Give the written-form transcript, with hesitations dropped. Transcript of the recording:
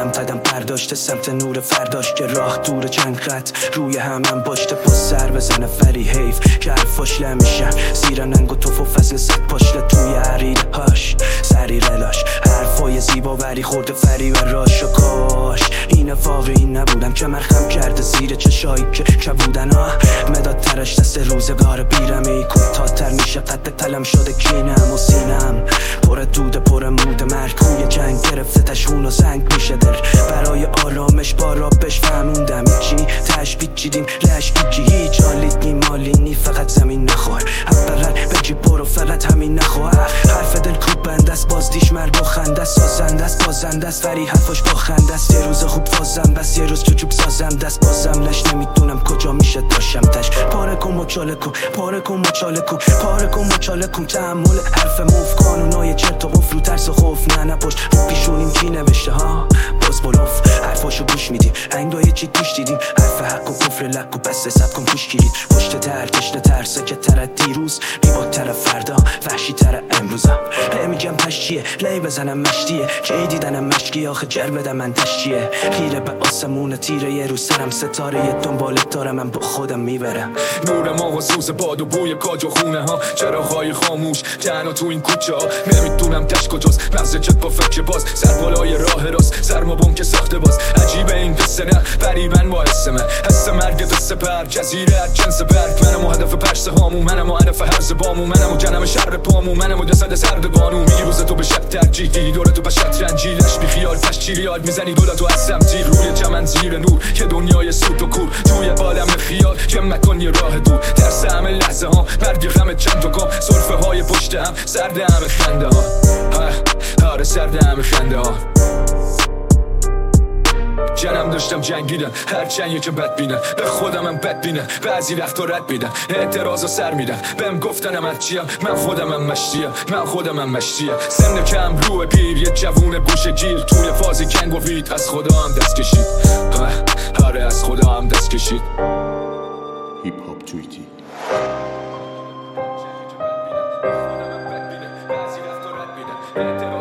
سمت قدم برداشته، سمت نور فرداش که راه دور چند خط روی همم باشته. پس سر بزنه ولی حیف که حرفاش لمیشن زیر ننگ و توف و فصل ست پاشله توی عریده هاش سری رلاش حرفای زیبا ولی خورده فری و راش و کاش این واقعی نبودم که مرخم کرده زیر چشایی که کبودن ها مداد ترش دست روزگار بیرمی کوتاه‌تر میشه قد تلم شده کینم و سینم پر دوده پر مود مرکوی جنگ گرفته تشون و زنگ میشه دل برای آرامش با رابش فهموندم چی تش پیچیدیم لشکی هیچ حالیت نی مالی نی فقط زمین نخور حبرر بگی برو فقط همین نخور حرف دل کوب بند است بازدیش مرگ و خنده است سازنده است بازنده است ولی حرفاش با خنده است یه روز خوب فازم بس یه روز چوب سازنده است بازم لش نمیدونم کجا میشه داشم تش پاره کن مچاله کن پاره کن مچاله کن پاره کن مچاله کن تحمل حرف موف قانونای چرت و قفل و ترس و خوف نه پشت رو پیشونیم کی نوشته ها باز بلوف حرفاشو گوش میدیم انگای چی توش دیدیم حرف حق و کفر لک و بسته سب کن توش گیرید پشت ترکشت ترسه که تر دیروز بیباد فردا وحشی تر امروزم میگم پش چیه لی بزنم مشتیه که دیدنم مشکی آخه جر بدم من تشتیه خیره به آسمون تیره یه روز سرم ستاره یه دنبالت دارم من با خودم میبرم نور ما و سوز باد و بوی کاج و خونه ها چراغ‌های خاموش تنها تو این کوچه ها نمیدونم تش کجاست مغز چت با فکر باز سر بالای راه راست سرما بم که ساخته باز عجیبه این قصه نه فریبن با حس من حس مرگ دست پر جزیره از جنس برگ منم و هدف پرسه هامون منم و هدف هرز بامون منم و جنم شر پامون منم و جسد سردبانو میگی روز تو به شب ترجیحی دوره تو به شطرنجی لش بی خیال تشکیل یاد میزنی دولت و از سمتی روی چمن زیر نور که دنیای سوت و کور توی عالم خیال که مکان یه راه دور ترس همه لحظه ها مرگ غم چند تا کام سرفه های پشت هم سرد همه خنده ها آره سرد همه خنده ها جنم داشتم جنگیدن هرچند یکم بد بینن به خودمم بد بینن بعضی وقتا رد میدن اعتراض و سر میدن بهم گفتنم هرچیم من خودمم مشتیم من خودمم مشتیم سن کم روح پیر یه جوون گوشه گیر توی فاز کنگ و وید از خدا هم دست کشید آره از خدا هم دست کشید هیپ هاپ توییتی اعتراض